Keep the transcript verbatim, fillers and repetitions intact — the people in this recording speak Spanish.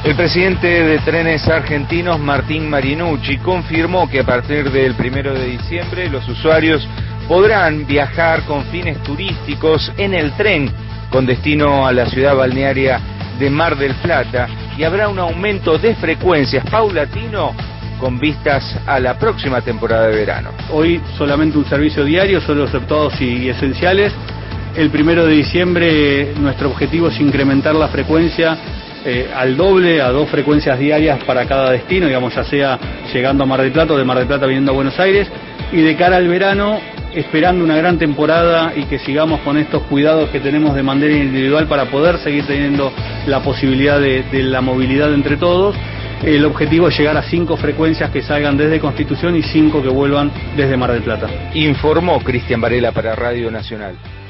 El presidente de Trenes Argentinos, Martín Marinucci, confirmó que a partir del primero de diciembre los usuarios podrán viajar con fines turísticos en el tren con destino a la ciudad balnearia de Mar del Plata y habrá un aumento de frecuencias paulatino con vistas a la próxima temporada de verano. Hoy solamente un servicio diario, solo aceptados y esenciales. El primero de diciembre nuestro objetivo es incrementar la frecuencia eh, al doble, a dos frecuencias diarias para cada destino, digamos, ya sea llegando a Mar del Plata o de Mar del Plata viniendo a Buenos Aires, y de cara al verano, esperando una gran temporada y que sigamos con estos cuidados que tenemos de manera individual para poder seguir teniendo la posibilidad de, de la movilidad entre todos. El objetivo es llegar a cinco frecuencias que salgan desde Constitución y cinco que vuelvan desde Mar del Plata. Informó Cristian Varela para Radio Nacional.